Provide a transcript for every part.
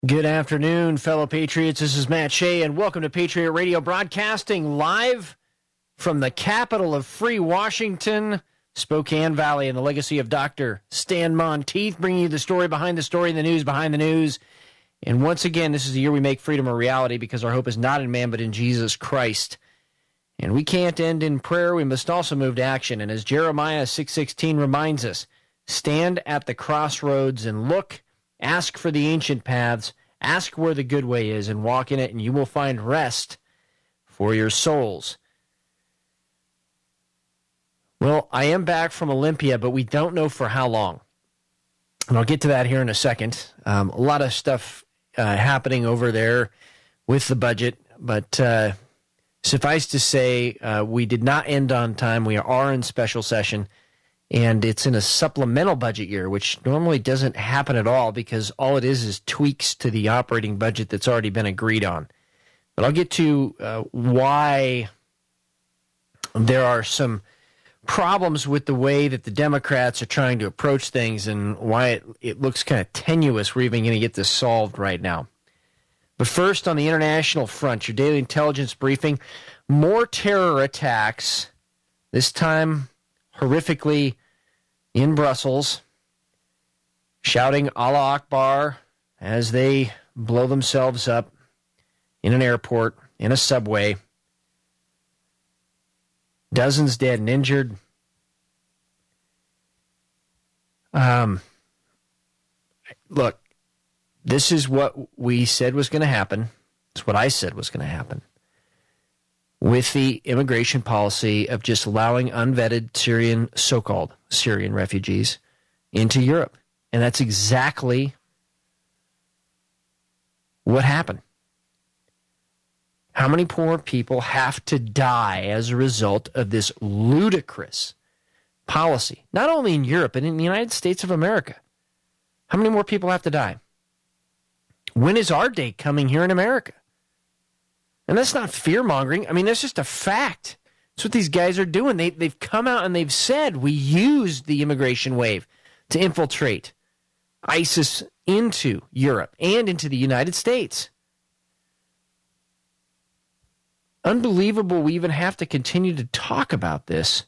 Good afternoon, fellow patriots. This is Matt Shea, and welcome to Patriot Radio, broadcasting live from the capital of free Washington, Spokane Valley, and the legacy of Dr. Stan Monteith, bringing you the story behind the story, the news behind the news. And once again, this is the year we make freedom a reality, because our hope is not in man, but in Jesus Christ. And we can't end in prayer. We must also move to action. And as Jeremiah 6:16 reminds us, stand at the crossroads and look. Ask for the ancient paths, ask where the good way is, and walk in it, and you will find rest for your souls. Well, I am back from Olympia, but we don't know for how long. And I'll get to that here in a second. A lot of stuff happening over there with the budget, but suffice to say, we did not end on time. We are in special session. And it's in a supplemental budget year, which normally doesn't happen at all, because all it is tweaks to the operating budget that's already been agreed on. But I'll get to why there are some problems with the way that the Democrats are trying to approach things, and why it looks kind of tenuous we're even going to get this solved right now. But first, on the international front, your daily intelligence briefing, more terror attacks, this time horrifically in Brussels, shouting Allah Akbar as they blow themselves up in an airport, in a subway. Dozens dead and injured. Look, this is what we said was going to happen. It's what I said was going to happen with the immigration policy of just allowing unvetted so-called Syrian refugees into Europe. And that's exactly what happened. How many poor people have to die as a result of this ludicrous policy? Not only in Europe, but in the United States of America. How many more people have to die? When is our day coming here in America? And that's not fear-mongering. I mean, that's just a fact. That's what these guys are doing. They've come out and they've said, we used the immigration wave to infiltrate ISIS into Europe and into the United States. Unbelievable we even have to continue to talk about this.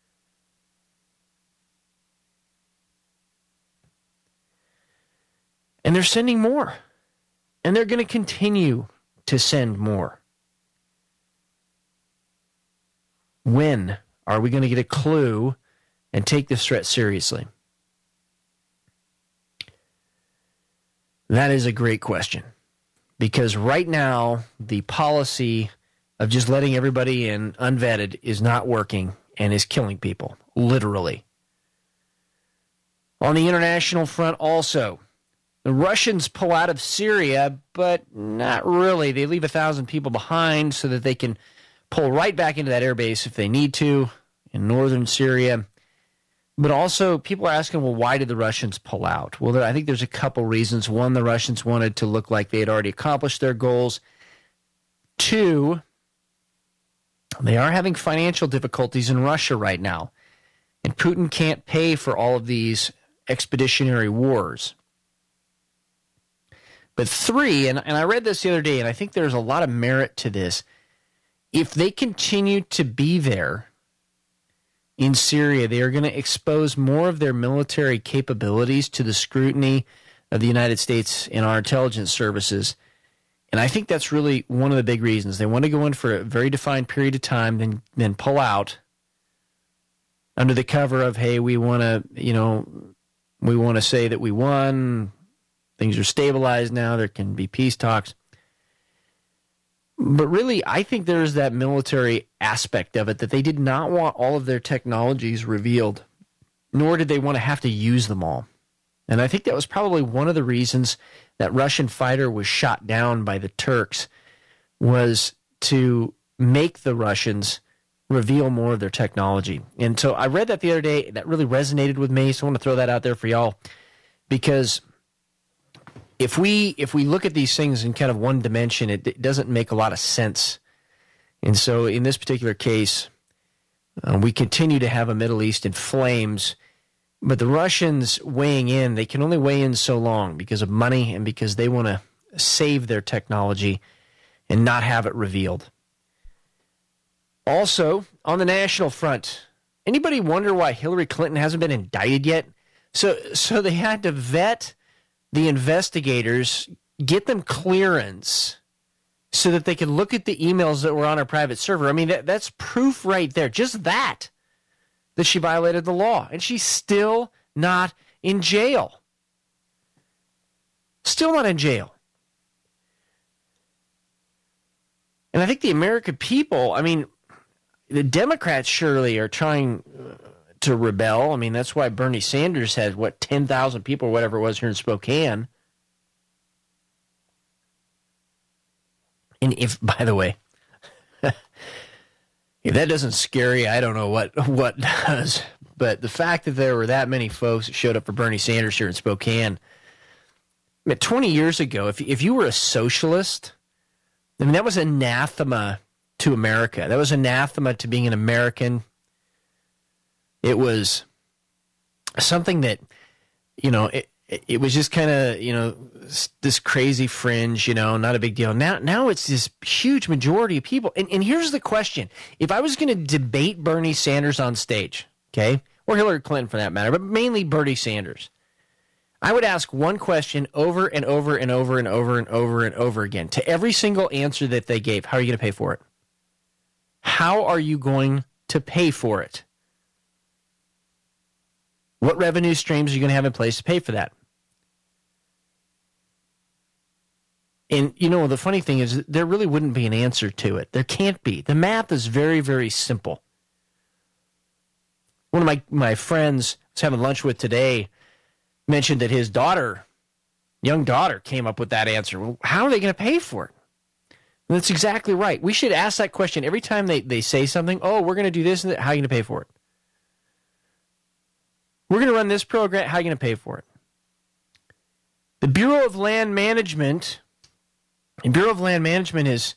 And they're sending more. And they're going to continue to send more. When are we going to get a clue and take this threat seriously? That is a great question. Because right now, the policy of just letting everybody in unvetted is not working and is killing people, literally. On the international front also, the Russians pull out of Syria, but not really. They leave 1,000 people behind so that they can pull right back into that airbase if they need to in northern Syria. But also, people are asking, well, why did the Russians pull out? Well, I think there's a couple reasons. One, the Russians wanted to look like they had already accomplished their goals. Two, they are having financial difficulties in Russia right now. And Putin can't pay for all of these expeditionary wars. But three, and I read this the other day, and I think there's a lot of merit to this. If they continue to be there in Syria, they are going to expose more of their military capabilities to the scrutiny of the United States and our intelligence services. And I think that's really one of the big reasons. They want to go in for a very defined period of time, then pull out under the cover of, hey, we want to say that we won. Things are stabilized now. There can be peace talks. But really, I think there's that military aspect of it, that they did not want all of their technologies revealed, nor did they want to have to use them all. And I think that was probably one of the reasons that Russian fighter was shot down by the Turks, was to make the Russians reveal more of their technology. And so I read that the other day. That really resonated with me, so I want to throw that out there for y'all, because if we look at these things in kind of one dimension, it doesn't make a lot of sense. And so in this particular case, we continue to have a Middle East in flames, but the Russians weighing in, they can only weigh in so long because of money and because they want to save their technology and not have it revealed. Also, on the national front, anybody wonder why Hillary Clinton hasn't been indicted yet? So they had to vet the investigators, get them clearance so that they could look at the emails that were on her private server. I mean, that's proof right there. Just that she violated the law. And she's still not in jail. Still not in jail. And I think the American people, I mean, the Democrats surely are trying to rebel. I mean, that's why Bernie Sanders had, 10,000 people or whatever it was here in Spokane. And if, by the way, if that doesn't scare you, I don't know what does. But the fact that there were that many folks that showed up for Bernie Sanders here in Spokane, I mean, 20 years ago, if you were a socialist, I mean, that was anathema to America. That was anathema to being an American. It was something that, it was just kind of, this crazy fringe, not a big deal. Now it's this huge majority of people. And here's the question. If I was going to debate Bernie Sanders on stage, okay, or Hillary Clinton for that matter, but mainly Bernie Sanders, I would ask one question over and over and over and over and over and over again. To every single answer that they gave, how are you going to pay for it? How are you going to pay for it? What revenue streams are you going to have in place to pay for that? And, the funny thing is there really wouldn't be an answer to it. There can't be. The math is very, very simple. One of my friends I was having lunch with today mentioned that his young daughter, came up with that answer. Well, how are they going to pay for it? And that's exactly right. We should ask that question every time they say something. Oh, we're going to do this and that. How are you going to pay for it? We're going to run this program. How are you going to pay for it? The Bureau of Land Management is,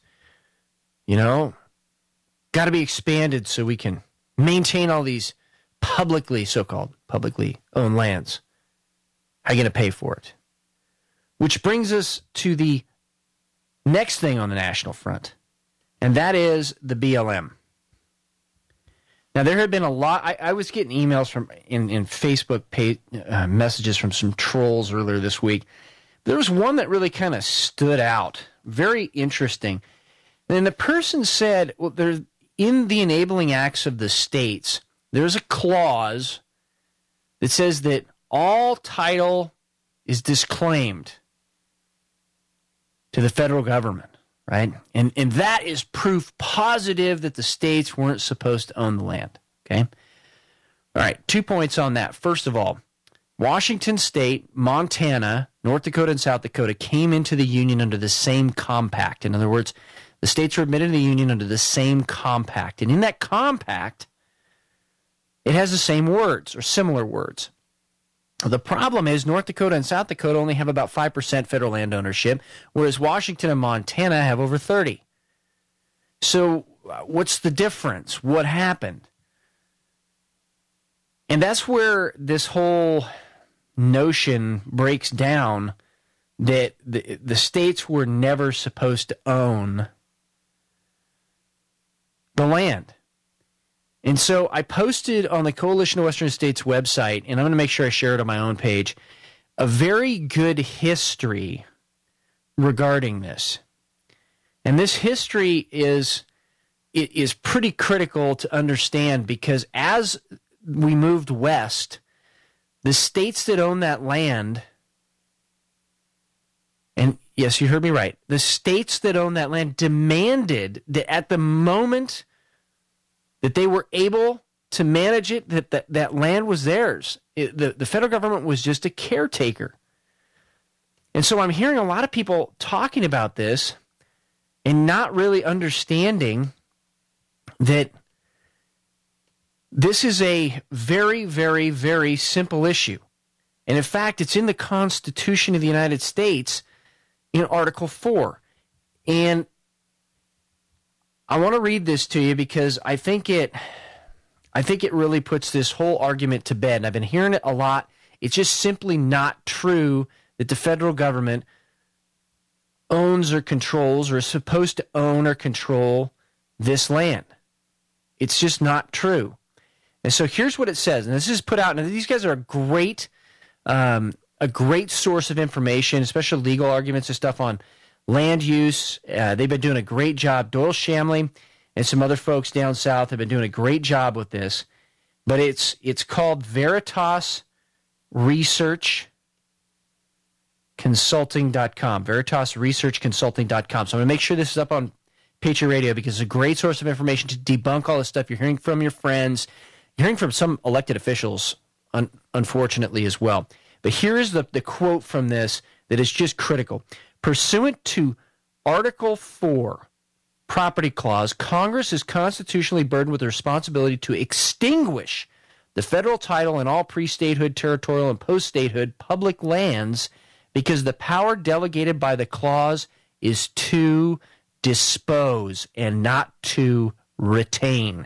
got to be expanded so we can maintain all these so-called publicly owned lands. How are you going to pay for it? Which brings us to the next thing on the national front, and that is the BLM. Now, there had been a lot. I was getting emails from in Facebook messages from some trolls earlier this week. There was one that really kind of stood out, very interesting. And the person said, well, there's in the enabling acts of the states, there's a clause that says that all title is disclaimed to the federal government, right? And that is proof positive that the states weren't supposed to own the land, okay? All right, 2 points on that. First of all, Washington State, Montana, North Dakota, and South Dakota came into the Union under the same compact. In other words, the states were admitted to the Union under the same compact. And in that compact, it has the same words or similar words. The problem is North Dakota and South Dakota only have about 5% federal land ownership, whereas Washington and Montana have over 30%. So what's the difference? What happened? And that's where this whole notion breaks down that the states were never supposed to own the land. And so I posted on the Coalition of Western States website, and I'm going to make sure I share it on my own page, a very good history regarding this. And this history is pretty critical to understand because as we moved west, the states that own that land, and yes, you heard me right, the states that own that land demanded that at the moment that they were able to manage it, that land was theirs. The federal government was just a caretaker. And so I'm hearing a lot of people talking about this and not really understanding that this is a very, very, very simple issue. And in fact, it's in the Constitution of the United States in Article 4. And I want to read this to you because I think it really puts this whole argument to bed. And I've been hearing it a lot. It's just simply not true that the federal government owns or controls or is supposed to own or control this land. It's just not true. And so here's what it says, and this is put out, and these guys are a great source of information, especially legal arguments and stuff on land use. They've been doing a great job. Doyle Shamley and some other folks down south have been doing a great job with this. But it's called Veritas Research Consulting.com. Veritas Research Consulting.com. So I'm going to make sure this is up on Patriot Radio because it's a great source of information to debunk all this stuff. You're hearing from your friends. You're hearing from some elected officials, unfortunately, as well. But here is the quote from this that is just critical. Pursuant to Article 4, Property Clause, Congress is constitutionally burdened with the responsibility to extinguish the federal title in all pre-statehood, territorial, and post-statehood public lands because the power delegated by the clause is to dispose and not to retain.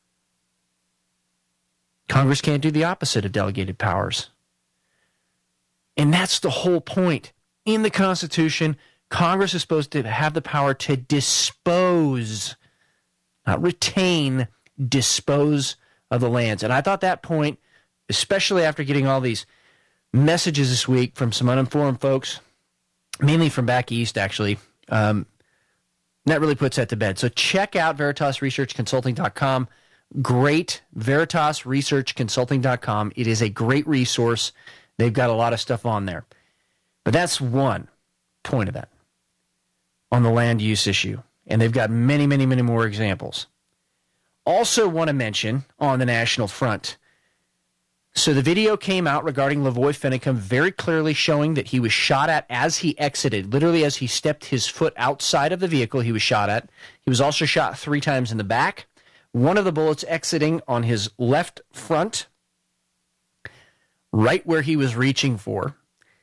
Congress can't do the opposite of delegated powers. And that's the whole point. In the Constitution, Congress is supposed to have the power to dispose, not retain, dispose of the lands. And I thought that point, especially after getting all these messages this week from some uninformed folks, mainly from back east, actually, that really puts that to bed. So check out VeritasResearchConsulting.com. Great, VeritasResearchConsulting.com. It is a great resource. They've got a lot of stuff on there. But that's one point of that on the land use issue. And they've got many, many, many more examples. Also want to mention on the national front. So the video came out regarding Lavoy Finicum very clearly showing that he was shot at as he exited. Literally as he stepped his foot outside of the vehicle, he was shot at. He was also shot 3 times in the back. One of the bullets exiting on his left front, right where he was reaching for.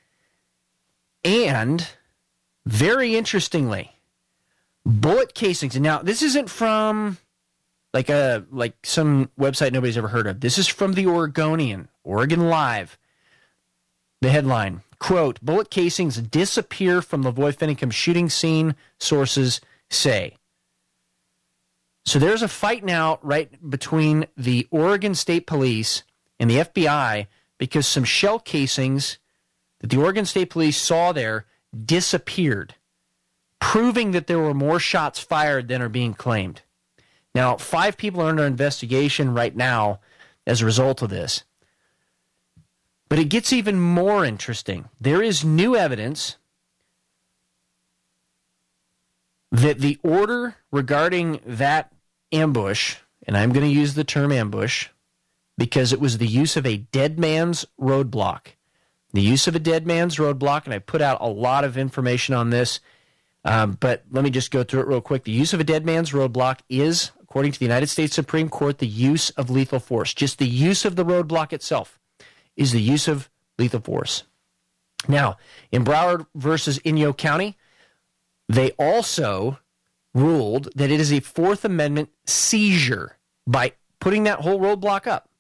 And very interestingly, bullet casings. And now this isn't from like some website nobody's ever heard of. This is from the Oregonian, Oregon Live. The headline, quote, bullet casings disappear from Lavoy Finicum shooting scene, sources say. So there's a fight now right between the Oregon State Police and the FBI because some shell casings that the Oregon State Police saw there disappeared, proving that there were more shots fired than are being claimed. Now, 5 people are under investigation right now as a result of this. But it gets even more interesting. There is new evidence that the order regarding that ambush, and I'm going to use the term ambush because it was the use of a dead man's roadblock. The use of a dead man's roadblock, and I put out a lot of information on this, but let me just go through it real quick. The use of a dead man's roadblock is, according to the United States Supreme Court, the use of lethal force. Just the use of the roadblock itself is the use of lethal force. Now, in Broward versus Inyo County, they also ruled that it is a Fourth Amendment seizure by putting that whole roadblock up.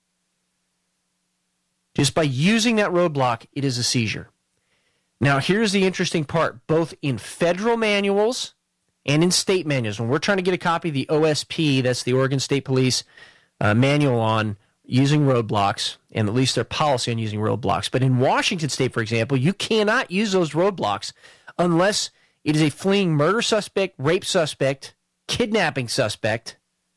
Just by using that roadblock, it is a seizure. Now, here's the interesting part. Both in federal manuals and in state manuals, when we're trying to get a copy of the OSP, that's the Oregon State Police manual on using roadblocks, and at least their policy on using roadblocks. But in Washington State, for example, you cannot use those roadblocks unless it is a fleeing murder suspect, rape suspect, kidnapping suspect,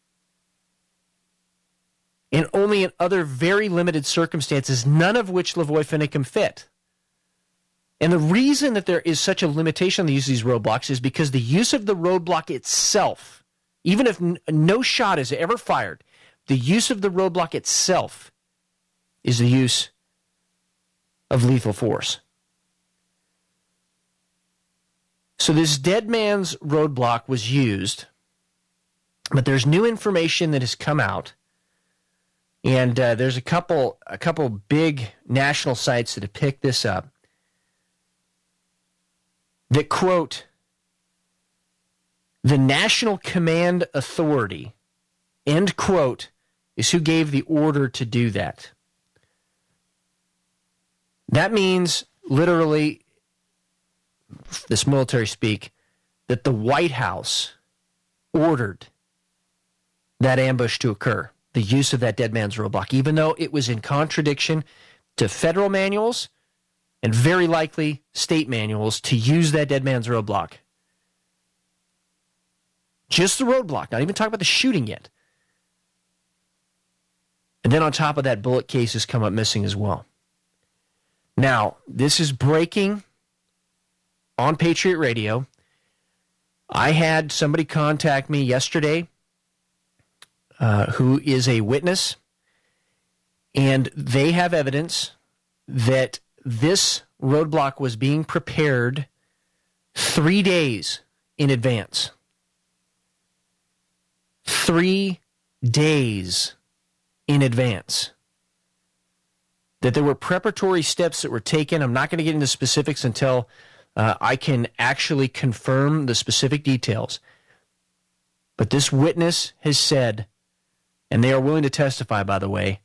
and only in other very limited circumstances, none of which Lavoy Finicum fit. And the reason that there is such a limitation on the use of these roadblocks is because the use of the roadblock itself, even if no shot is ever fired, the use of the roadblock itself is the use of lethal force. So this dead man's roadblock was used, but there's new information that has come out. And there's a couple big national sites that have picked this up that quote, the National Command Authority, end quote, is who gave the order to do that. That means literally this military speak, that the White House ordered that ambush to occur, the use of that dead man's roadblock, even though it was in contradiction to federal manuals and very likely state manuals to use that dead man's roadblock. Just the roadblock, not even talking about the shooting yet. And then on top of that, bullet cases come up missing as well. Now, this is breaking on Patriot Radio. I had somebody contact me yesterday who is a witness, and they have evidence that this roadblock was being prepared 3 days in advance. 3 days in advance. That there were preparatory steps that were taken. I'm not going to get into specifics until I can actually confirm the specific details. But this witness has said, and they are willing to testify, by the way,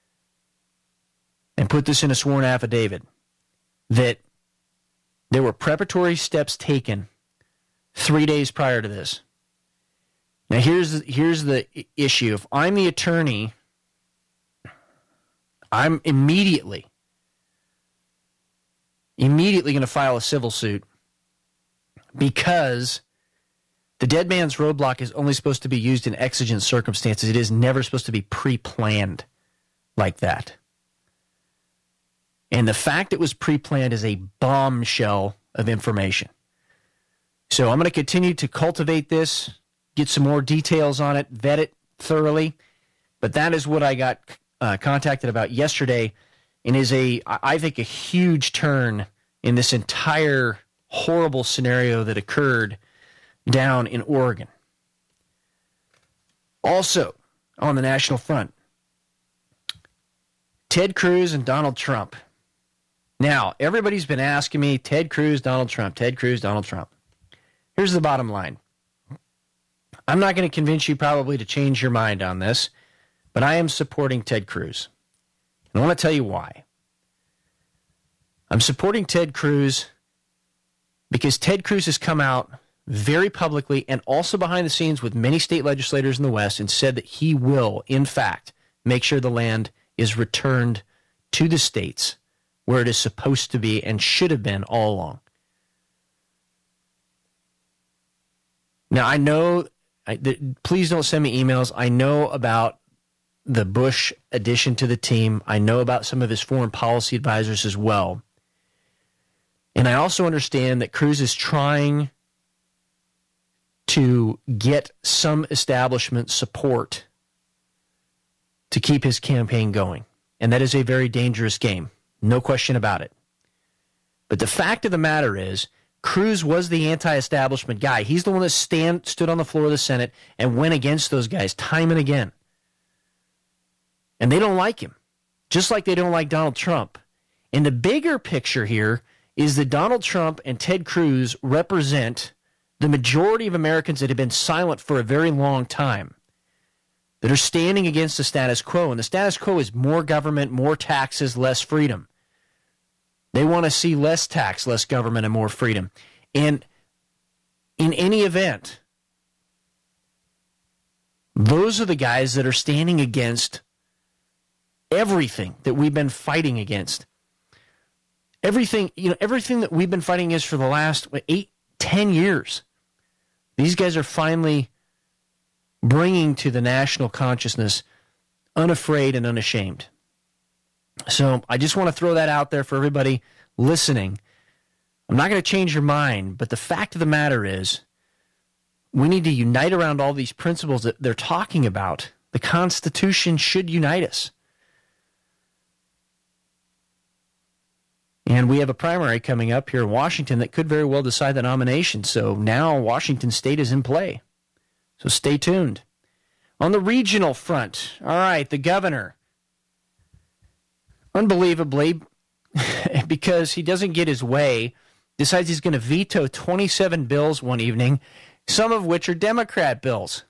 and put this in a sworn affidavit, that there were preparatory steps taken 3 days prior to this. Now, here's the issue. If I'm the attorney, I'm immediately going to file a civil suit because the dead man's roadblock is only supposed to be used in exigent circumstances. It is never supposed to be pre-planned like that. And the fact it was pre-planned is a bombshell of information. So I'm going to continue to cultivate this, get some more details on it, vet it thoroughly. But that is what I got contacted about yesterday, and is I think a huge turn in this entire horrible scenario that occurred down in Oregon. Also, on the national front, Ted Cruz and Donald Trump. Now, everybody's been asking me, Ted Cruz, Donald Trump, Ted Cruz, Donald Trump. Here's the bottom line. I'm not going to convince you probably to change your mind on this, but I am supporting Ted Cruz. And I want to tell you why. I'm supporting Ted Cruz because Ted Cruz has come out very publicly and also behind the scenes with many state legislators in the West and said that he will, in fact, make sure the land is returned to the states where it is supposed to be and should have been all along. Now, I know, please don't send me emails. I know about the Bush addition to the team. I know about some of his foreign policy advisors as well. And I also understand that Cruz is trying to get some establishment support to keep his campaign going. And that is a very dangerous game. No question about it. But the fact of the matter is, Cruz was the anti-establishment guy. He's the one that stood on the floor of the Senate and went against those guys time and again. And they don't like him, just like they don't like Donald Trump. And the bigger picture here is that Donald Trump and Ted Cruz represent the majority of Americans that have been silent for a very long time, that are standing against the status quo. And the status quo is more government, more taxes, less freedom. They want to see less tax, less government, and more freedom. And in any event, those are the guys that are standing against everything that we've been fighting against. Everything that we've been fighting against for the last 8-10 years. These guys are finally bringing to the national consciousness, unafraid and unashamed. So I just want to throw that out there for everybody listening. I'm not going to change your mind, but the fact of the matter is we need to unite around all these principles that they're talking about. The Constitution should unite us. And we have a primary coming up here in Washington that could very well decide the nomination. So now Washington State is in play. So stay tuned. On the regional front, all right, the governor, unbelievably, because he doesn't get his way, decides he's going to veto 27 bills one evening, some of which are Democrat bills.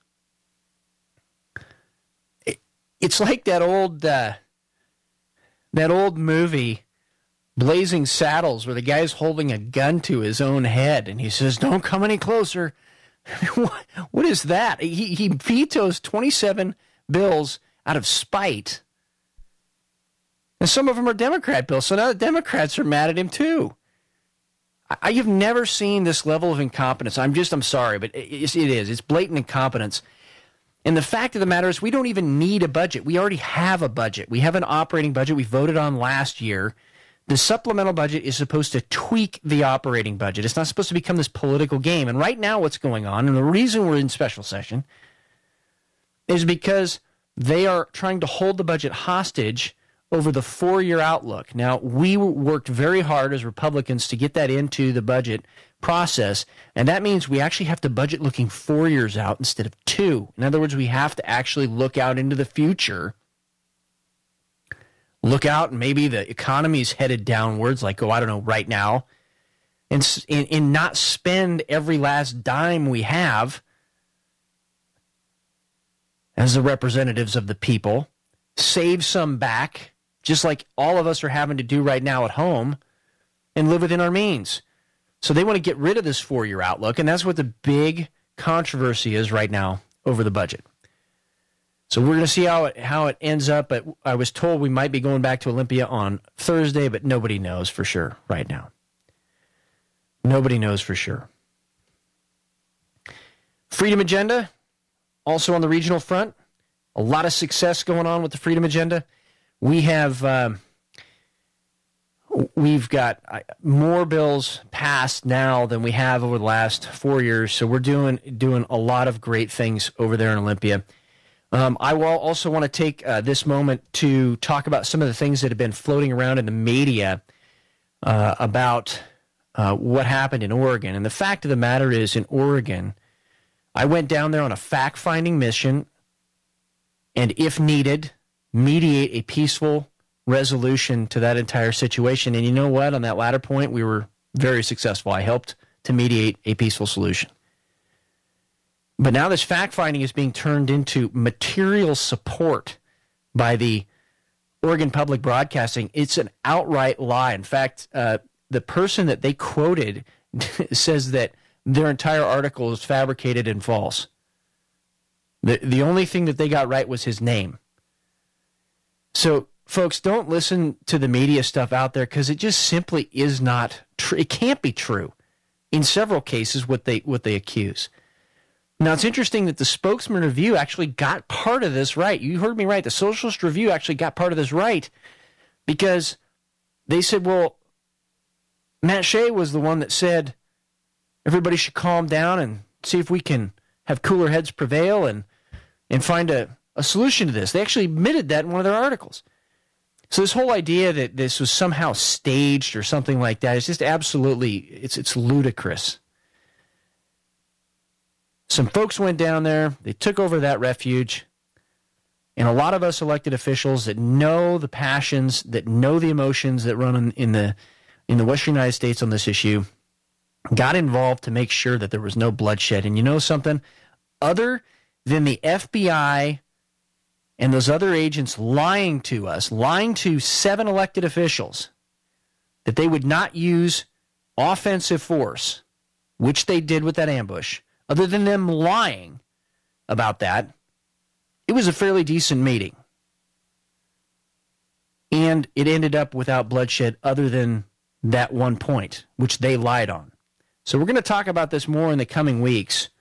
It's like that old movie Blazing Saddles, where the guy's holding a gun to his own head, and he says, "Don't come any closer." What is that? He vetoes 27 bills out of spite. And some of them are Democrat bills, so now the Democrats are mad at him too. I have never seen this level of incompetence. I'm sorry, but it is. It's blatant incompetence. And the fact of the matter is we don't even need a budget. We already have a budget. We have an operating budget we voted on last year. The supplemental budget is supposed to tweak the operating budget. It's not supposed to become this political game. And right now what's going on, and the reason we're in special session, is because they are trying to hold the budget hostage over the 4-year outlook. Now, we worked very hard as Republicans to get that into the budget process, and that means we actually have to budget looking 4 years out instead of 2. In other words, we have to actually look out into the future. Look out, and maybe the economy's headed downwards, like, I don't know, right now, and not spend every last dime we have as the representatives of the people. Save some back, just like all of us are having to do right now at home, and live within our means. So they want to get rid of this 4-year outlook, and that's what the big controversy is right now over the budget. So we're going to see how it ends up, but I was told we might be going back to Olympia on Thursday, but nobody knows for sure right now. Nobody knows for sure. Freedom Agenda, also on the regional front. A lot of success going on with the Freedom Agenda. We've got more bills passed now than we have over the last 4 years, so we're doing a lot of great things over there in Olympia. I will also want to take this moment to talk about some of the things that have been floating around in the media about what happened in Oregon. And the fact of the matter is, in Oregon, I went down there on a fact-finding mission and, if needed, mediate a peaceful resolution to that entire situation. And you know what? On that latter point, we were very successful. I helped to mediate a peaceful solution. But now this fact-finding is being turned into material support by the Oregon Public Broadcasting. It's an outright lie. In fact, the person that they quoted says that their entire article is fabricated and false. The only thing that they got right was his name. So, folks, don't listen to the media stuff out there because it just simply is not true. It can't be true in several cases what they accuse. Now, it's interesting that the Spokesman Review actually got part of this right. You heard me right. The Socialist Review actually got part of this right because they said, well, Matt Shea was the one that said everybody should calm down and see if we can have cooler heads prevail and find a solution to this. They actually admitted that in one of their articles. So this whole idea that this was somehow staged or something like that is just absolutely, it's ludicrous. Some folks went down there, they took over that refuge, and a lot of us elected officials that know the passions, that know the emotions that run in the Western United States on this issue, got involved to make sure that there was no bloodshed. And you know something? Other than the FBI and those other agents lying to us, lying to 7 elected officials, that they would not use offensive force, which they did with that ambush, other than them lying about that, it was a fairly decent meeting. And it ended up without bloodshed other than that one point, which they lied on. So we're going to talk about this more in the coming weeks.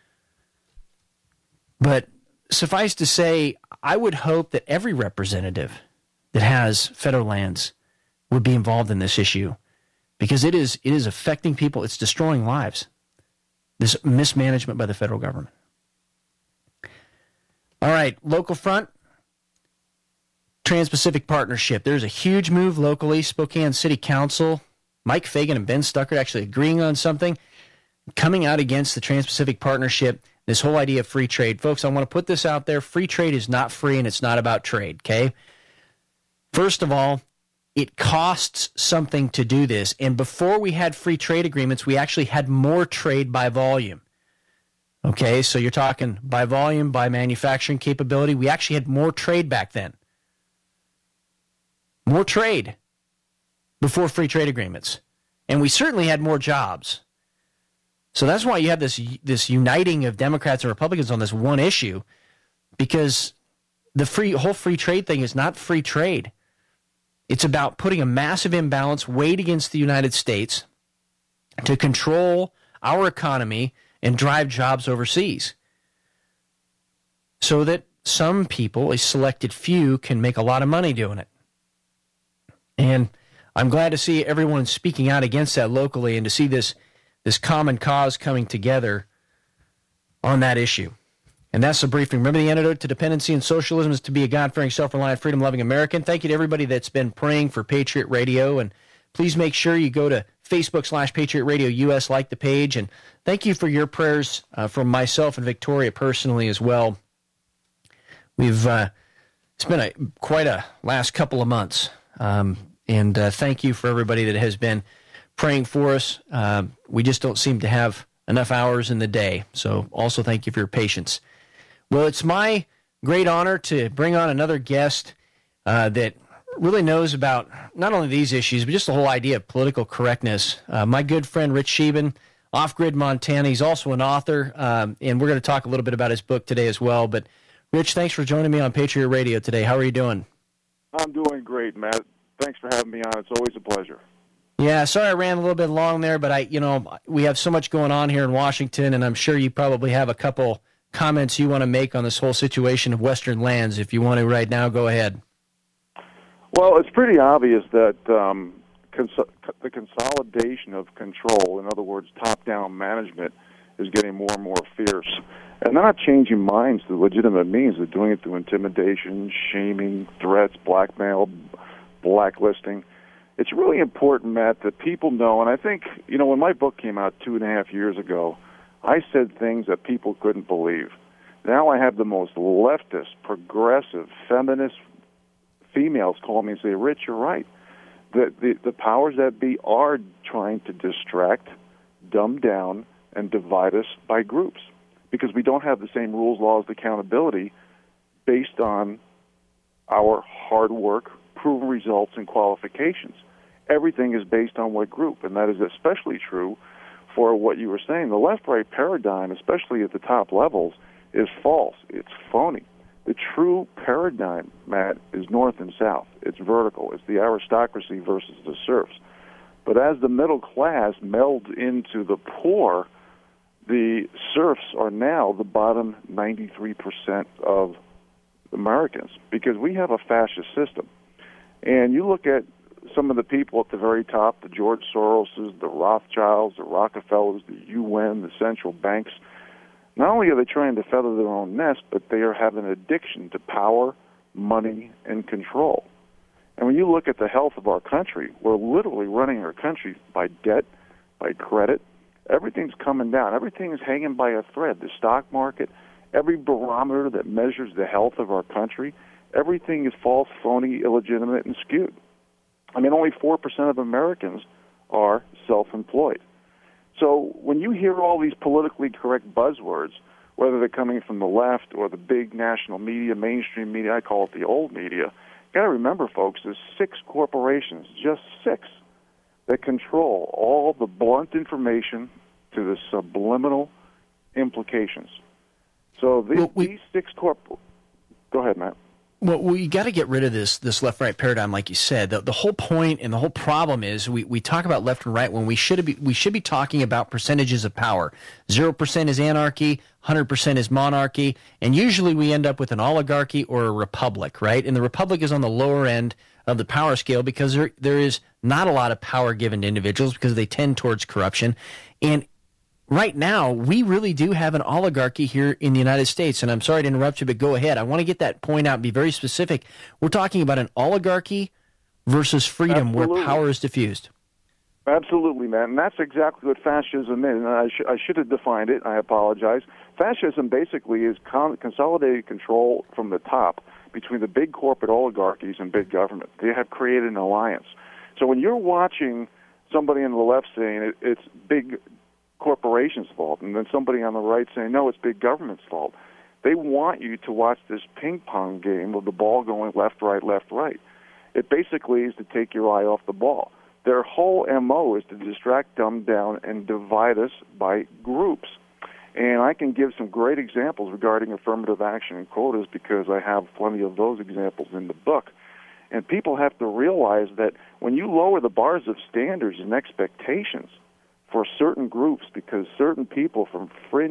But suffice to say, I would hope that every representative that has federal lands would be involved in this issue because it is affecting people. It's destroying lives. This mismanagement by the federal government. All right, local front, Trans-Pacific Partnership. There's a huge move locally. Spokane City Council, Mike Fagan and Ben Stuckert actually agreeing on something, coming out against the Trans-Pacific Partnership, this whole idea of free trade. Folks, I want to put this out there. Free trade is not free, and it's not about trade, okay? First of all, it costs something to do this. And before we had free trade agreements, we actually had more trade by volume. Okay, so you're talking by volume, by manufacturing capability. We actually had more trade back then. More trade. before free trade agreements. And we certainly had more jobs. So that's why you have this uniting of Democrats and Republicans on this one issue, because the whole free trade thing is not free trade. It's about putting a massive imbalance weighed against the United States to control our economy and drive jobs overseas, so that some people, a selected few, can make a lot of money doing it. And I'm glad to see everyone speaking out against that locally, and to see this common cause coming together on that issue. And that's the briefing. Remember, the antidote to dependency and socialism is to be a God-fearing, self-reliant, freedom-loving American. Thank you to everybody that's been praying for Patriot Radio. And please make sure you go to Facebook/Patriot Radio US, like the page. And thank you for your prayers from myself and Victoria personally as well. It's been quite a last couple of months. And thank you for everybody that has been praying for us. We just don't seem to have enough hours in the day. So also thank you for your patience. Well, it's my great honor to bring on another guest that really knows about not only these issues, but just the whole idea of political correctness. My good friend Rich Scheeben, Off Grid Montana. He's also an author, and we're going to talk a little bit about his book today as well. But Rich, thanks for joining me on Patriot Radio today. How are you doing? I'm doing great, Matt. Thanks for having me on. It's always a pleasure. Yeah, sorry I ran a little bit long there, but we have so much going on here in Washington, and I'm sure you probably have a couple comments you want to make on this whole situation of Western lands. If you want to right now, go ahead. Well, it's pretty obvious that the consolidation of control, in other words, top-down management, is getting more and more fierce. And they're not changing minds through legitimate means. They're doing it through intimidation, shaming, threats, blackmail, blacklisting. It's really important, Matt, that people know, and I think, when my book came out 2.5 years ago, I said things that people couldn't believe. Now I have the most leftist, progressive, feminist females call me and say, Rich, you're right. The powers that be are trying to distract, dumb down, and divide us by groups, because we don't have the same rules, laws, accountability based on our hard work, proven results, and qualifications. Everything is based on what group, and that is especially true for what you were saying. The left-right paradigm, especially at the top levels, is false. It's phony. The true paradigm, Matt, is north and south. It's vertical. It's the aristocracy versus the serfs. But as the middle class melds into the poor, the serfs are now the bottom 93% of Americans, because we have a fascist system. And you look at some of the people at the very top, the George Soroses, the Rothschilds, the Rockefellers, the UN, the central banks. Not only are they trying to feather their own nest, but they have an addiction to power, money, and control. And when you look at the health of our country, we're literally running our country by debt, by credit. Everything's coming down. Everything is hanging by a thread. The stock market, every barometer that measures the health of our country, everything is false, phony, illegitimate, and skewed. I mean, only 4% of Americans are self-employed. So when you hear all these politically correct buzzwords, whether they're coming from the left or the big national media, mainstream media, I call it the old media, you got to remember, folks, there's 6 corporations, just 6, that control all the blunt information to the subliminal implications. So these 6 Go ahead, Matt. Well, we got to get rid of this left-right paradigm, like you said. The whole point and the whole problem is we talk about left and right when we should be talking about percentages of power. 0% is anarchy, 100% is monarchy, and usually we end up with an oligarchy or a republic, right? And the republic is on the lower end of the power scale because there is not a lot of power given to individuals because they tend towards corruption. And right now, we really do have an oligarchy here in the United States. And I'm sorry to interrupt you, but go ahead. I want to get that point out and be very specific. We're talking about an oligarchy versus freedom. Absolutely. Where power is diffused. Absolutely, man. And that's exactly what fascism is. And I should have defined it. I apologize. Fascism basically is consolidated control from the top between the big corporate oligarchies and big government. They have created an alliance. So when you're watching somebody on the left saying it's big corporations' fault, and then somebody on the right saying, no, it's big government's fault, they want you to watch this ping-pong game of the ball going left, right, left, right. It basically is to take your eye off the ball. Their whole MO is to distract, dumb down, and divide us by groups. And I can give some great examples regarding affirmative action and quotas because I have plenty of those examples in the book. And people have to realize that when you lower the bars of standards and expectations for certain groups, because certain people from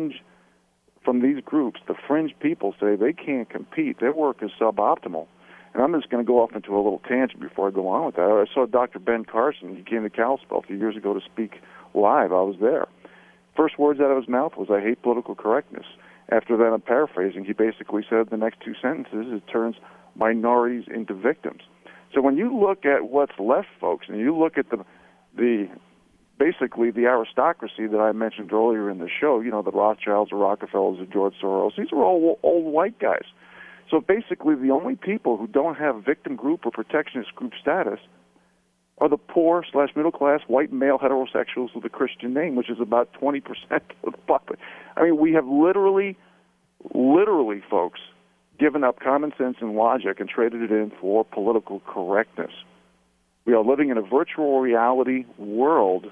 these groups, the fringe people say they can't compete, their work is suboptimal. And I'm just going to go off into a little tangent before I go on with that. I saw Dr. Ben Carson. He came to Kalispell a few years ago to speak live. I was there. First words out of his mouth was, "I hate political correctness." After that, I'm paraphrasing, he basically said the next two sentences, it turns minorities into victims. So when you look at what's left, folks, and you look at basically the aristocracy that I mentioned earlier in the show, you know, the Rothschilds, the Rockefellers, the George Soros, these are all old white guys. So basically the only people who don't have victim group or protectionist group status are the poor/middle-class white male heterosexuals with a Christian name, which is about 20% of the population. I mean, we have literally, folks, given up common sense and logic and traded it in for political correctness. We are living in a virtual reality world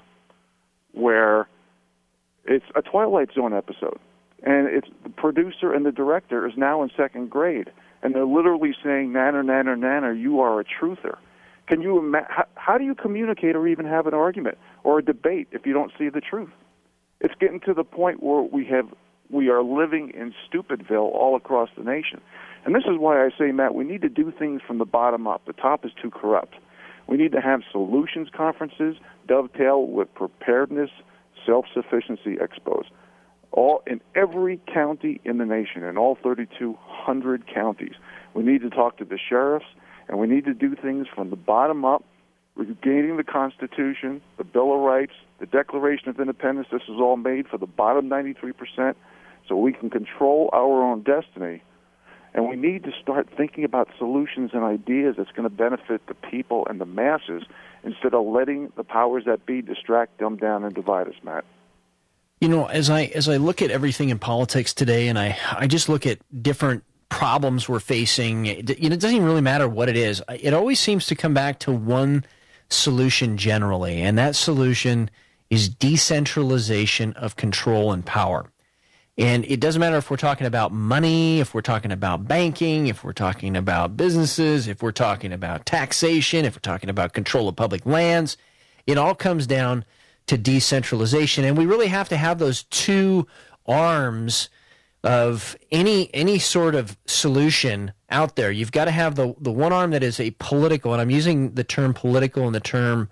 where it's a Twilight Zone episode, and it's the producer and the director is now in second grade, and they're literally saying, "Nanner, nanner, nanner, you are a truther." Can you how do you communicate or even have an argument or a debate if you don't see the truth? It's getting to the point where we are living in Stupidville all across the nation. And this is why I say, Matt, we need to do things from the bottom up. The top is too corrupt. We need to have solutions conferences dovetail with preparedness, self-sufficiency expos. All in every county in the nation, in all 3,200 counties. We need to talk to the sheriffs, and we need to do things from the bottom up, regaining the Constitution, the Bill of Rights, the Declaration of Independence. This is all made for the bottom 93%, so we can control our own destiny. And we need to start thinking about solutions and ideas that's going to benefit the people and the masses instead of letting the powers that be distract, dumb down, and divide us, Matt. You know, as I look at everything in politics today, and I just look at different problems we're facing, it doesn't even really matter what it is. It always seems to come back to one solution generally, and that solution is decentralization of control and power. And it doesn't matter if we're talking about money, if we're talking about banking, if we're talking about businesses, if we're talking about taxation, if we're talking about control of public lands. It all comes down to decentralization. And we really have to have those two arms of any sort of solution out there. You've got to have the one arm that is a political, and I'm using the term political and the term,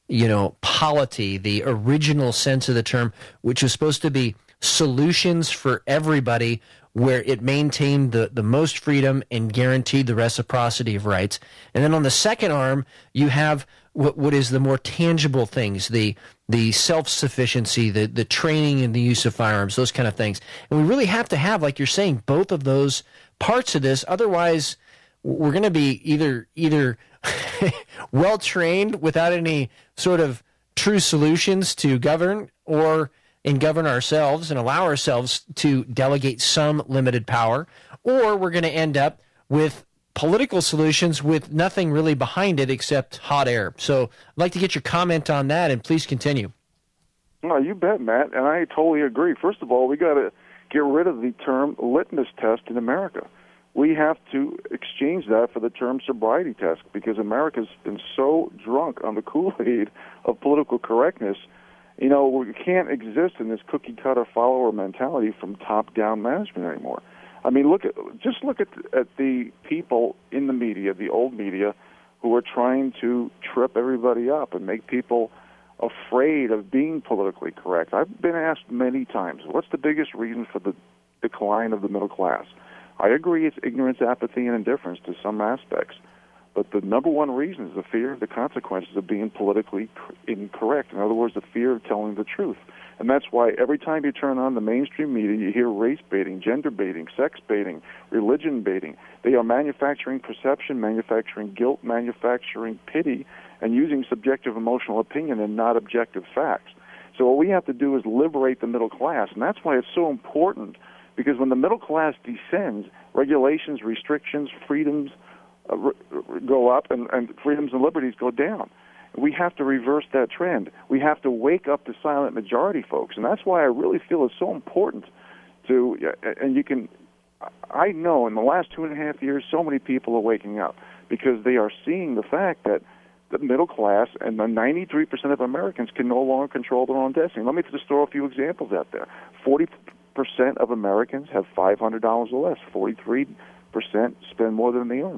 polity, the original sense of the term, which is supposed to be solutions for everybody, where it maintained the most freedom and guaranteed the reciprocity of rights. And then on the second arm, you have what is the more tangible things, the self-sufficiency, the training and the use of firearms, those kind of things. And we really have to have, like you're saying, both of those parts of this. Otherwise, we're going to be either well-trained without any sort of true solutions to govern and govern ourselves and allow ourselves to delegate some limited power, or we're going to end up with political solutions with nothing really behind it except hot air. So I'd like to get your comment on that, and please continue. No, you bet, Matt, and I totally agree. First of all, we got to get rid of the term litmus test in America. We have to exchange that for the term sobriety test, because America's been so drunk on the Kool-Aid of political correctness. We can't exist in this cookie-cutter follower mentality from top-down management anymore. I mean, look at the people in the media, the old media, who are trying to trip everybody up and make people afraid of being politically correct. I've been asked many times, what's the biggest reason for the decline of the middle class? I agree it's ignorance, apathy, and indifference to some aspects. But the number one reason is the fear of the consequences of being politically incorrect. In other words, the fear of telling the truth. And that's why every time you turn on the mainstream media, you hear race baiting, gender baiting, sex baiting, religion baiting. They are manufacturing perception, manufacturing guilt, manufacturing pity, and using subjective emotional opinion and not objective facts. So what we have to do is liberate the middle class. And that's why it's so important, because when the middle class descends, regulations, restrictions, freedoms, go up, and freedoms and liberties go down. We have to reverse that trend. We have to wake up the silent majority, folks, and that's why I really feel it's so important to, and you can, I know in the last 2.5 years, so many people are waking up because they are seeing the fact that the middle class and the 93% of Americans can no longer control their own destiny. Let me just throw a few examples out there. 40% of Americans have $500 or less. 43% spend more than they earn.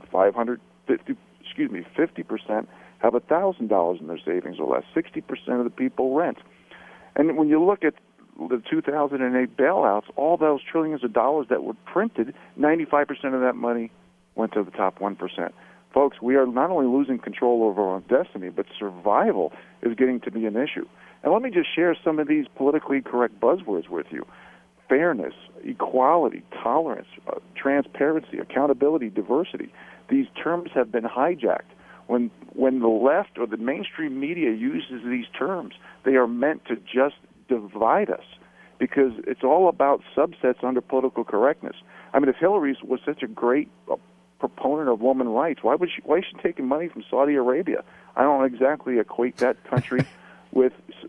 50% have $1,000 in their savings or less. 60% of the people rent. And when you look at the 2008 bailouts, all those trillions of dollars that were printed, 95% of that money went to the top 1%. Folks, we are not only losing control over our own destiny, but survival is getting to be an issue. And let me just share some of these politically correct buzzwords with you. Fairness, equality, tolerance, transparency, accountability, diversity. These terms have been hijacked. When the left or the mainstream media uses these terms, they are meant to just divide us because it's all about subsets under political correctness. I mean, if Hillary was such a great proponent of women's rights, why is she taking money from Saudi Arabia? I don't exactly equate that country with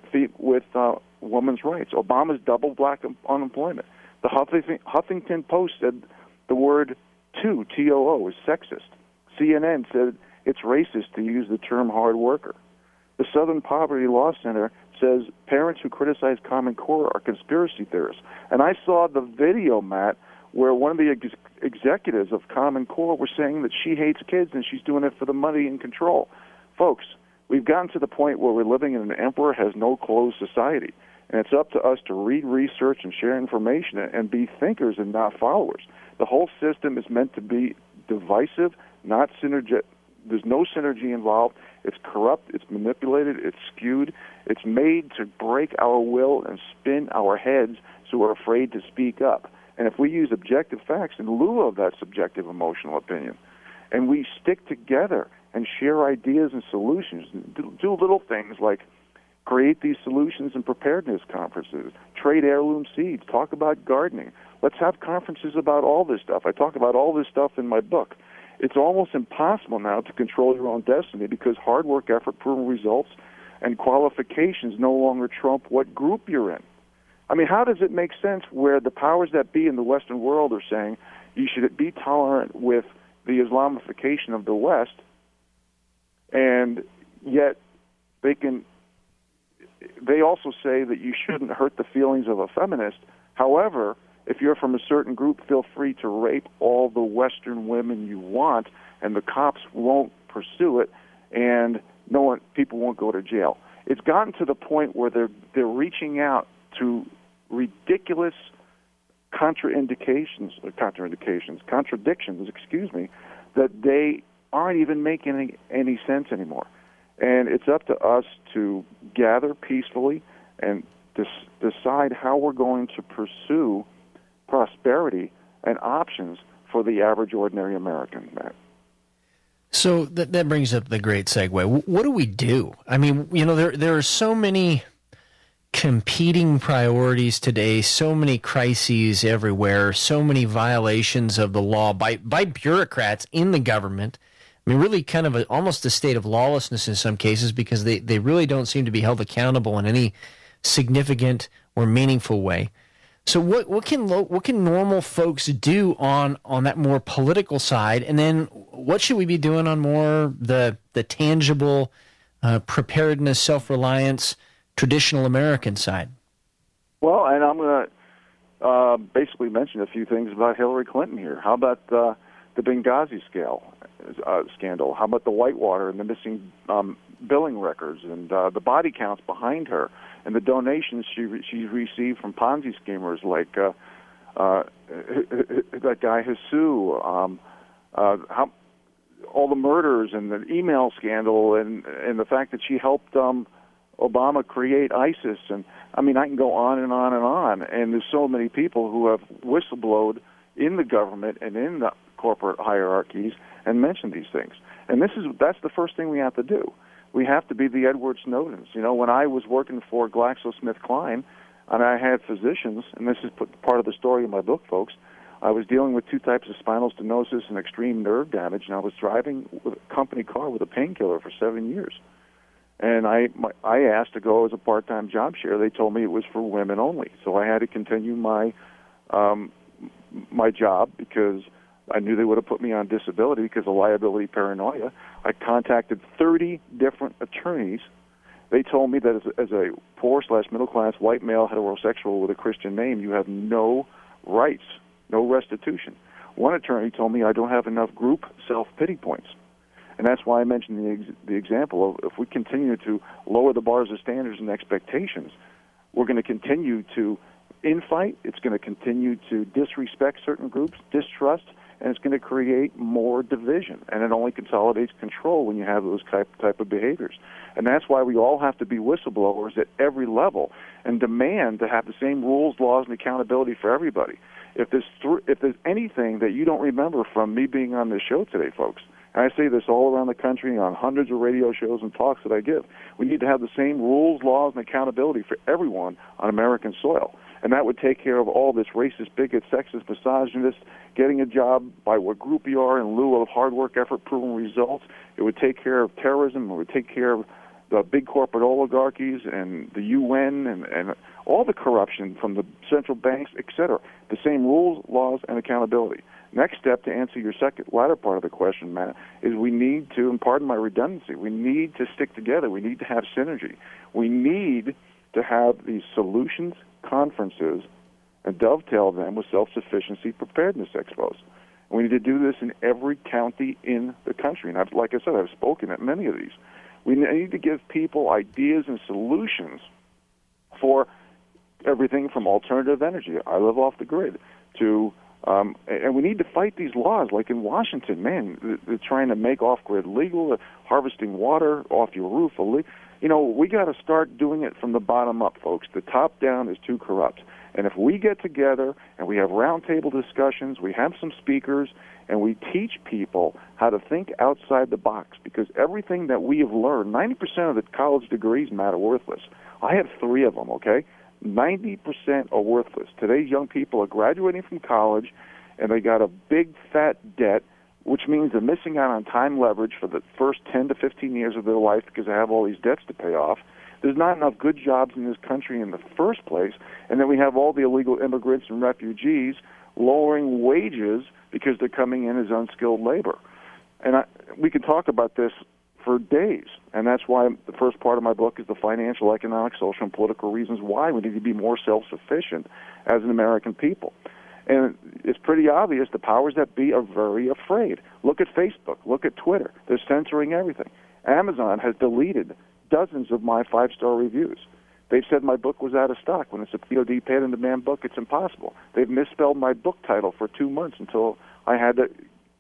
women's rights. Obama's doubled black unemployment. The Huffington Post said the word T-O-O, is sexist. CNN said it's racist to use the term hard worker. The Southern Poverty Law Center says parents who criticize Common Core are conspiracy theorists. And I saw the video, Matt, where one of the executives of Common Core was saying that she hates kids and she's doing it for the money and control. Folks, we've gotten to the point where we're living in an emperor has no clothes society. And it's up to us to read, research, and share information and be thinkers and not followers. The whole system is meant to be divisive, not synergetic. There's no synergy involved. It's corrupt. It's manipulated. It's skewed. It's made to break our will and spin our heads so we're afraid to speak up. And if we use objective facts in lieu of that subjective emotional opinion, and we stick together and share ideas and solutions, do little things like create these solutions and preparedness conferences, trade heirloom seeds, talk about gardening. Let's have conferences about all this stuff. I talk about all this stuff in my book. It's almost impossible now to control your own destiny because hard work, effort, proven results, and qualifications no longer trump what group you're in. I mean, how does it make sense where the powers that be in the Western world are saying you should be tolerant with the Islamification of the West, and yet they also say that you shouldn't hurt the feelings of a feminist. However, if you're from a certain group, feel free to rape all the Western women you want, and the cops won't pursue it, and people won't go to jail. It's gotten to the point where they're reaching out to ridiculous contradictions, that they aren't even making any sense anymore. And it's up to us to gather peacefully and decide how we're going to pursue prosperity and options for the average ordinary American, Matt. So that brings up the great segue. What do we do? I mean, there are so many competing priorities today, so many crises everywhere, so many violations of the law by bureaucrats in the government. I mean, really kind of almost a state of lawlessness in some cases because they really don't seem to be held accountable in any significant or meaningful way. So what can normal folks do on that more political side, and then what should we be doing on more the tangible preparedness, self-reliance, traditional American side? Well, and I'm going to basically mention a few things about Hillary Clinton here. How about the Benghazi scandal? How about the Whitewater and the missing billing records and the body counts behind her and the donations she received from Ponzi schemers like that guy Hasu, how all the murders and the email scandal and the fact that she helped Obama create ISIS, and I mean I can go on and on and on. And there's so many people who have whistleblowed in the government and in the corporate hierarchies and mentioned these things. And that's the first thing we have to do. We have to be the Edward Snowdens. You know, when I was working for GlaxoSmithKline, and I had physicians, and this is part of the story in my book, folks, I was dealing with two types of spinal stenosis and extreme nerve damage, and I was driving with a company car with a painkiller for 7 years. And I asked to go as a part-time job share. They told me it was for women only. So I had to continue my job because I knew they would have put me on disability because of liability paranoia. I contacted 30 different attorneys. They told me that as a poor/middle-class white male heterosexual with a Christian name, you have no rights, no restitution. One attorney told me I don't have enough group self-pity points. And that's why I mentioned the example of if we continue to lower the bars of standards and expectations, we're going to continue to infight, it's going to continue to disrespect certain groups, distrust, and it's going to create more division. And it only consolidates control when you have those type of behaviors. And that's why we all have to be whistleblowers at every level and demand to have the same rules, laws, and accountability for everybody. If there's anything that you don't remember from me being on this show today, folks, and I say this all around the country on hundreds of radio shows and talks that I give, we need to have the same rules, laws, and accountability for everyone on American soil. And that would take care of all this racist, bigot, sexist, misogynist, getting a job by what group you are in lieu of hard work, effort, proven results. It would take care of terrorism. It would take care of the big corporate oligarchies and the UN and all the corruption from the central banks, etc. The same rules, laws, and accountability. Next step, to answer your latter part of the question, Matt, is we need to, and pardon my redundancy, we need to stick together. We need to have synergy. We need to have these solutions conferences and dovetail them with self-sufficiency preparedness expos. And we need to do this in every county in the country. And like I said, I've spoken at many of these. We need to give people ideas and solutions for everything from alternative energy. I live off the grid to and we need to fight these laws, like in Washington, man, they're trying to make off-grid legal, harvesting water off your roof illegal. You know, we got to start doing it from the bottom up, folks. The top down is too corrupt. And if we get together and we have roundtable discussions, we have some speakers, and we teach people how to think outside the box, because everything that we have learned, 90% of the college degrees, Matt, are worthless. I have 3 of them, okay? 90% are worthless. Today's young people are graduating from college, and they got a big, fat debt, which means they're missing out on time leverage for the first 10 to 15 years of their life because they have all these debts to pay off. There's not enough good jobs in this country in the first place, and then we have all the illegal immigrants and refugees lowering wages because they're coming in as unskilled labor. And we could talk about this for days, and that's why the first part of my book is the financial, economic, social, and political reasons why we need to be more self-sufficient as an American people. And it's pretty obvious the powers that be are very afraid. Look at Facebook. Look at Twitter. They're censoring everything. Amazon has deleted dozens of my 5-star reviews. They've said my book was out of stock. When it's a POD, paid-on-demand book, it's impossible. They've misspelled my book title for 2 months until I had to...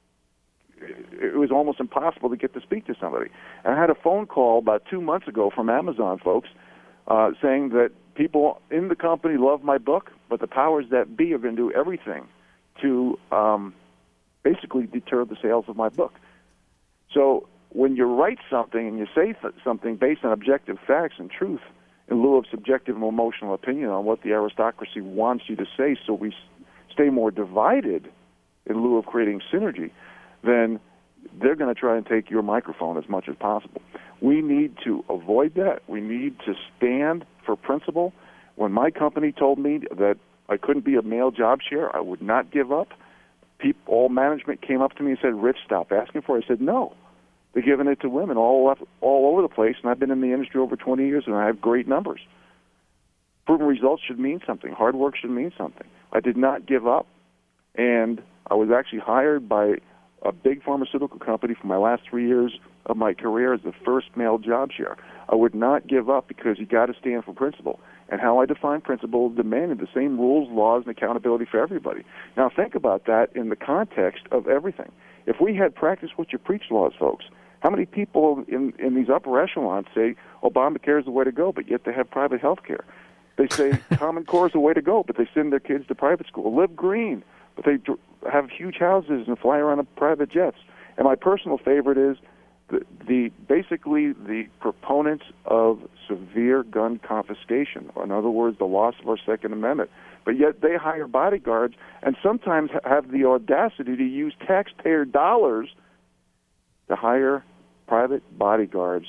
It was almost impossible to get to speak to somebody. And I had a phone call about 2 months ago from Amazon folks saying that people in the company love my book, but the powers that be are going to do everything to basically deter the sales of my book. So when you write something and you say something based on objective facts and truth in lieu of subjective and emotional opinion on what the aristocracy wants you to say, so we stay more divided in lieu of creating synergy, then they're going to try and take your microphone as much as possible. We need to avoid that. We need to stand for principle. When my company told me that I couldn't be a male job share, I would not give up. All management came up to me and said, "Rich, stop asking for it." I said, "No. They're giving it to women all over the place, and I've been in the industry over 20 years, and I have great numbers. Proven results should mean something. Hard work should mean something." I did not give up, and I was actually hired by a big pharmaceutical company for my last 3 years of my career as the first male job share. I would not give up because you got to stand for principle. And how I define principle demanded the same rules, laws, and accountability for everybody. Now think about that in the context of everything. If we had practice what you preach laws, folks, how many people in these upper echelons say Obamacare is the way to go, but yet they have private health care? They say Common Core is the way to go, but they send their kids to private school. Live green, but they have huge houses and fly around in private jets. And my personal favorite is basically the proponents of severe gun confiscation, or in other words, the loss of our Second Amendment. But yet they hire bodyguards and sometimes have the audacity to use taxpayer dollars to hire private bodyguards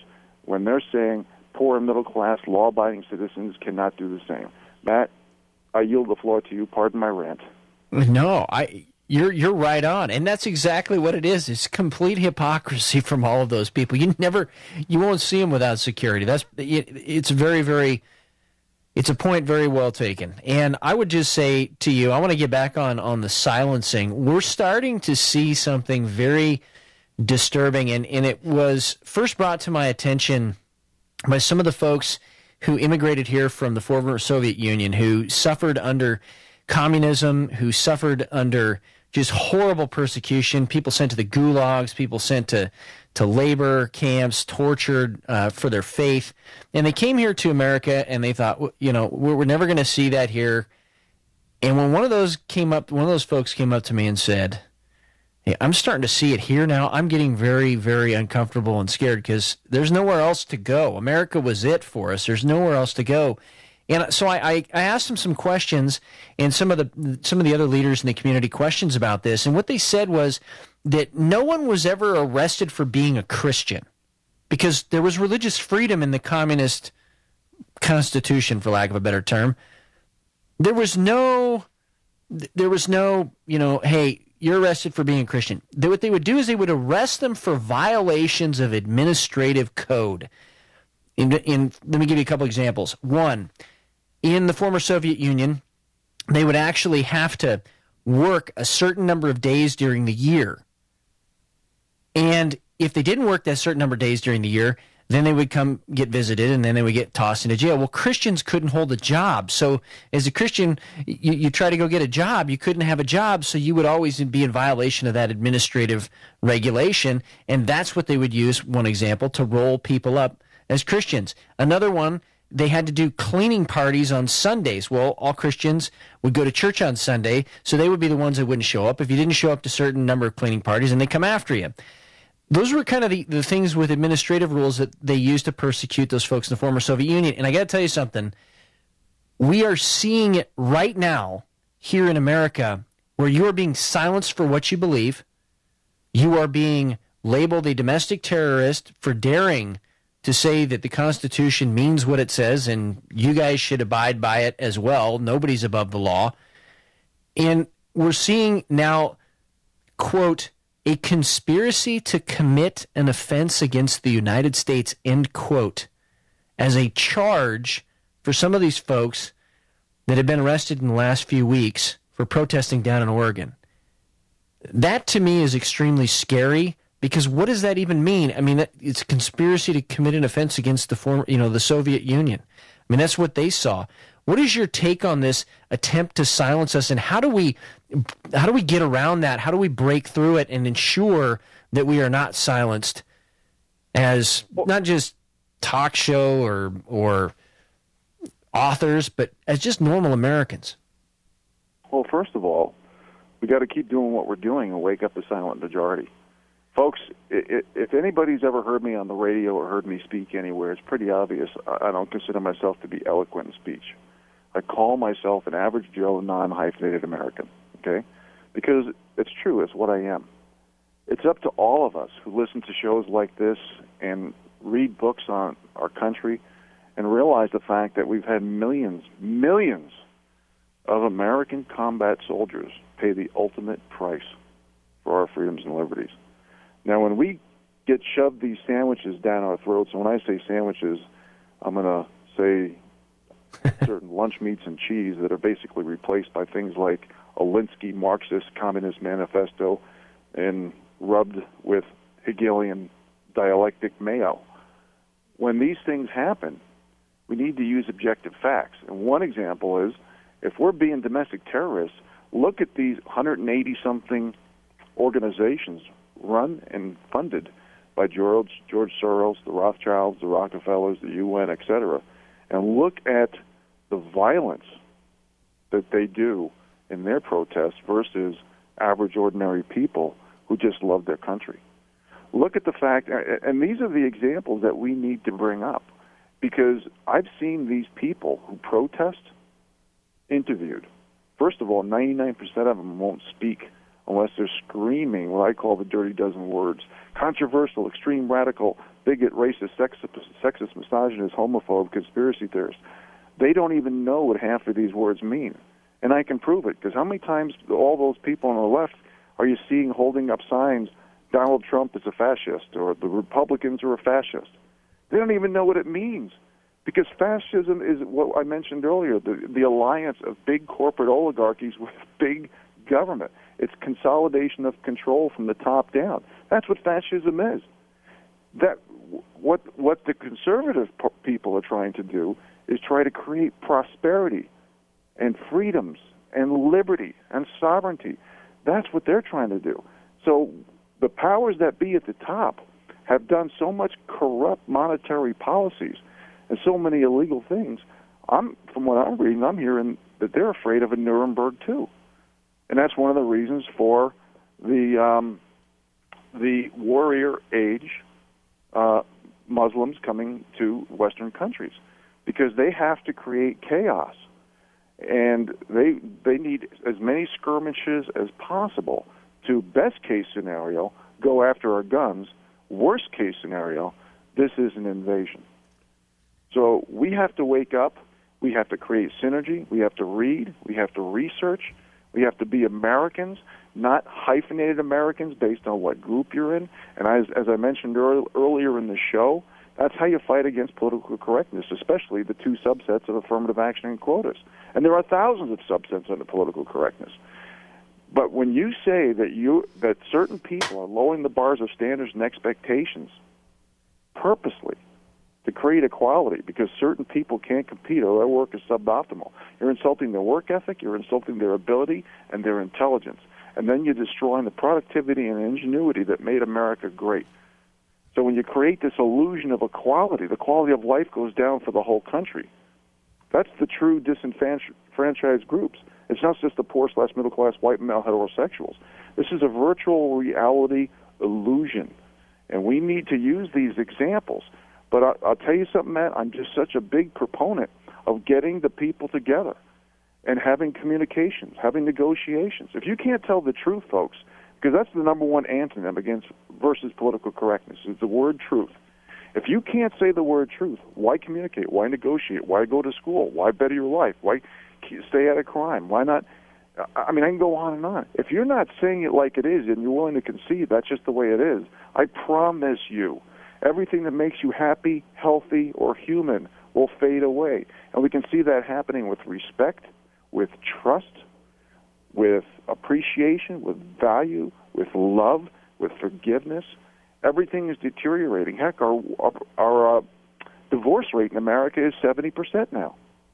when they're saying poor and middle-class, law-abiding citizens cannot do the same. Matt, I yield the floor to you. Pardon my rant. No, you're right on, and that's exactly what it is. It's complete hypocrisy from all of those people. You won't see them without security. It's very, very. It's a point very well taken. And I would just say to you, I want to get back on the silencing. We're starting to see something very disturbing, and it was first brought to my attention by some of the folks who immigrated here from the former Soviet Union, who suffered under communism, who suffered under just horrible persecution, people sent to the gulags, people sent to labor camps, tortured for their faith. And they came here to America and they thought, we're never going to see that here. And when one of those folks came up to me and said, hey, I'm starting to see it here now, I'm getting very, very uncomfortable and scared because there's nowhere else to go. America was it for us. There's nowhere else to go. And so I asked them some questions, and some of the other leaders in the community questions about this. And what they said was that no one was ever arrested for being a Christian because there was religious freedom in the communist constitution, for lack of a better term. There was no, hey, you're arrested for being a Christian. What they would do is they would arrest them for violations of administrative code. Let me give you a couple examples. One, in the former Soviet Union, they would actually have to work a certain number of days during the year. And if they didn't work that certain number of days during the year, then they would come get visited, and then they would get tossed into jail. Well, Christians couldn't hold a job. So as a Christian, you try to go get a job, you couldn't have a job, so you would always be in violation of that administrative regulation. And that's what they would use, one example, to roll people up as Christians. Another one, they had to do cleaning parties on Sundays. Well, all Christians would go to church on Sunday, so they would be the ones that wouldn't show up if you didn't show up to a certain number of cleaning parties, and they come after you. Those were kind of the things with administrative rules that they used to persecute those folks in the former Soviet Union. And I got to tell you something. We are seeing it right now here in America where you are being silenced for what you believe. You are being labeled a domestic terrorist for daring to say that the Constitution means what it says, and you guys should abide by it as well. Nobody's above the law. And we're seeing now, quote, a conspiracy to commit an offense against the United States, end quote, as a charge for some of these folks that have been arrested in the last few weeks for protesting down in Oregon. That, to me, is extremely scary. Because what does that even mean? I mean, it's a conspiracy to commit an offense against the Soviet Union. I mean, that's what they saw. What is your take on this attempt to silence us, and how do we get around that? How do we break through it and ensure that we are not silenced as not just talk show or authors, but as just normal Americans? Well, first of all, we got to keep doing what we're doing and wake up the silent majority. Folks, if anybody's ever heard me on the radio or heard me speak anywhere, it's pretty obvious I don't consider myself to be eloquent in speech. I call myself an average Joe, non-hyphenated American, okay? Because it's true, it's what I am. It's up to all of us who listen to shows like this and read books on our country and realize the fact that we've had millions of American combat soldiers pay the ultimate price for our freedoms and liberties. Now, when we get shoved these sandwiches down our throats, and when I say sandwiches, I'm going to say certain lunch meats and cheese that are basically replaced by things like a Linsky Marxist Communist Manifesto and rubbed with Hegelian dialectic mayo. When these things happen, we need to use objective facts. And one example is, if we're being domestic terrorists, look at these 180-something organizations run and funded by George Soros, the Rothschilds, the Rockefellers, the UN, etc., and look at the violence that they do in their protests versus average, ordinary people who just love their country. Look at the fact, and these are the examples that we need to bring up, because I've seen these people who protest interviewed. First of all, 99% of them won't speak unless they're screaming what I call the dirty dozen words. Controversial, extreme, radical, bigot, racist, sexist, misogynist, homophobe, conspiracy theorist. They don't even know what half of these words mean. And I can prove it, because how many times all those people on the left are you seeing holding up signs, Donald Trump is a fascist, or the Republicans are a fascist? They don't even know what it means. Because fascism is what I mentioned earlier, the alliance of big corporate oligarchies with big government. It's consolidation of control from the top down. That's what fascism is. What the conservative people are trying to do is try to create prosperity and freedoms and liberty and sovereignty. That's what they're trying to do. So the powers that be at the top have done so much corrupt monetary policies and so many illegal things. From what I'm reading, I'm hearing that they're afraid of a Nuremberg too, and that's one of the reasons for the warrior age Muslims coming to Western countries, because they have to create chaos, and they need as many skirmishes as possible to, best case scenario, go after our guns. Worst case scenario, this is an invasion. So we have to wake up. We have to create synergy. We have to read. We have to research. We have to be Americans, not hyphenated Americans based on what group you're in. And as I mentioned earlier in the show, that's how you fight against political correctness, especially the two subsets of affirmative action and quotas. And there are thousands of subsets under political correctness. But when you say that certain people are lowering the bars of standards and expectations purposely to create equality because certain people can't compete or their work is suboptimal, you're insulting their work ethic, you're insulting their ability and their intelligence, and then you're destroying the productivity and ingenuity that made America great. So when you create this illusion of equality, the quality of life goes down for the whole country. That's the true disenfranchised groups. It's not just the poor/middle-class white male heterosexuals. This is a virtual reality illusion, and we need to use these examples. But I'll tell you something, Matt, I'm just such a big proponent of getting the people together and having communications, having negotiations. If you can't tell the truth, folks, because that's the number one antonym versus political correctness, is the word truth. If you can't say the word truth, why communicate? Why negotiate? Why go to school? Why better your life? Why stay out of crime? Why not? I mean, I can go on and on. If you're not saying it like it is and you're willing to concede that's just the way it is, I promise you, everything that makes you happy, healthy, or human will fade away. And we can see that happening with respect, with trust, with appreciation, with value, with love, with forgiveness. Everything is deteriorating. Heck, our divorce rate in America is 70% now.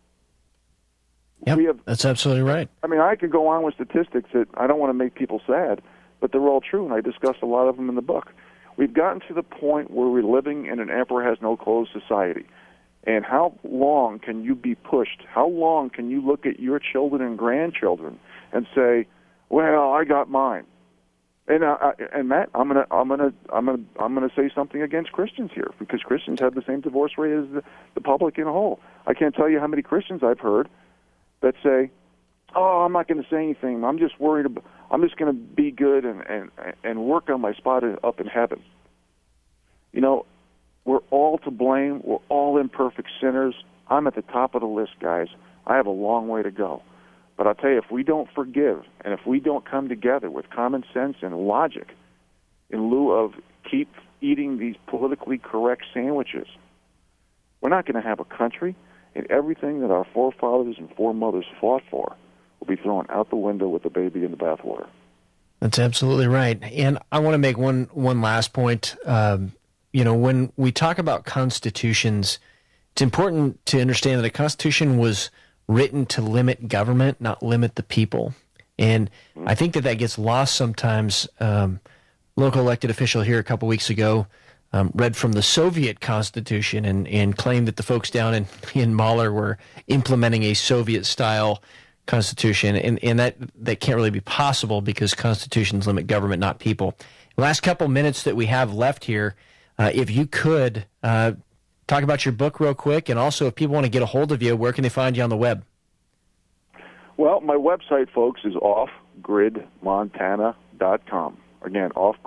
Yep, that's absolutely right. I mean, I could go on with statistics that I don't want to make people sad, but they're all true, and I discuss a lot of them in the book. We've gotten to the point where we're living in an emperor has no clothes society. And how long can you be pushed? How long can you look at your children and grandchildren and say, "Well, I got mine"? And Matt, I'm gonna say something against Christians here, because Christians have the same divorce rate as the public in a whole. I can't tell you how many Christians I've heard that say, "Oh, I'm not going to say anything. I'm just worried about. I'm just going to be good and work on my spot up in heaven." You know, we're all to blame. We're all imperfect sinners. I'm at the top of the list, guys. I have a long way to go. But I'll tell you, if we don't forgive and if we don't come together with common sense and logic in lieu of keep eating these politically correct sandwiches, we're not going to have a country, and everything that our forefathers and foremothers fought for will be thrown out the window with the baby in the bathwater. That's absolutely right. And I want to make one last point. When we talk about constitutions, it's important to understand that a constitution was written to limit government, not limit the people. And I think that gets lost sometimes. Local elected official here a couple weeks ago read from the Soviet Constitution and claimed that the folks down in Mahler were implementing a Soviet-style Constitution, and that can't really be possible because constitutions limit government, not people. Last couple minutes that we have left here, if you could talk about your book real quick, and also if people want to get a hold of you, where can they find you on the web? Well, my website, folks, is offgridmontana.com. offgridmontana.com. Again,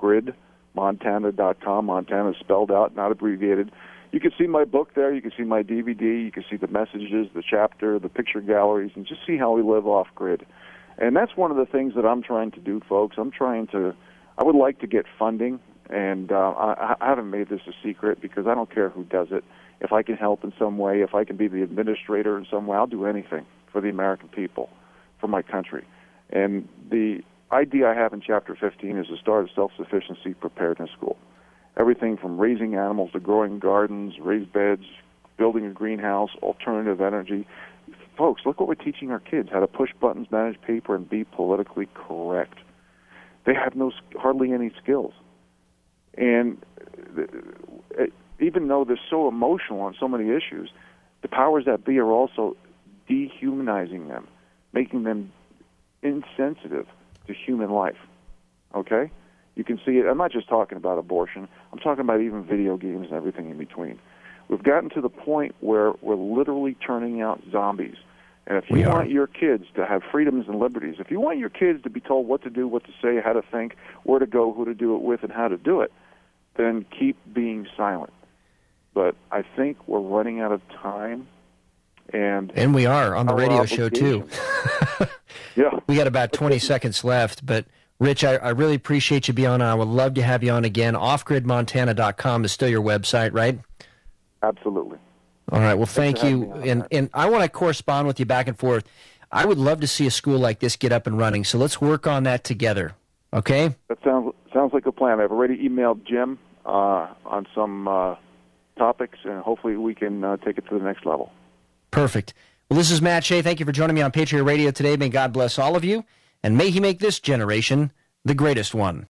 offgridmontana.com. Montana is spelled out, not abbreviated. You can see my book there. You can see my DVD. You can see the messages, the chapter, the picture galleries, and just see how we live off-grid. And that's one of the things that I'm trying to do, folks. I would like to get funding, and I haven't made this a secret because I don't care who does it. If I can help in some way, if I can be the administrator in some way, I'll do anything for the American people, for my country. And the idea I have in Chapter 15 is to start a self-sufficiency preparedness school. Everything from raising animals to growing gardens, raised beds, building a greenhouse, alternative energy. Folks, look what we're teaching our kids, how to push buttons, manage paper, and be politically correct. They have hardly any skills. And even though they're so emotional on so many issues, the powers that be are also dehumanizing them, making them insensitive to human life. Okay? You can see it. I'm not just talking about abortion. I'm talking about even video games and everything in between. We've gotten to the point where we're literally turning out zombies. And if you want your kids to have freedoms and liberties, if you want your kids to be told what to do, what to say, how to think, where to go, who to do it with, and how to do it, then keep being silent. But I think we're running out of time. And we are on the radio show, too. Yeah. We got about 20 seconds left, but Rich, I really appreciate you being on. I would love to have you on again. Offgridmontana.com is still your website, right? Absolutely. All right. Well, thank you. And I want to correspond with you back and forth. I would love to see a school like this get up and running, so let's work on that together, okay? That sounds like a plan. I've already emailed Jim on some topics, and hopefully we can take it to the next level. Perfect. Well, this is Matt Shea. Thank you for joining me on Patriot Radio today. May God bless all of you, and may He make this generation the greatest one.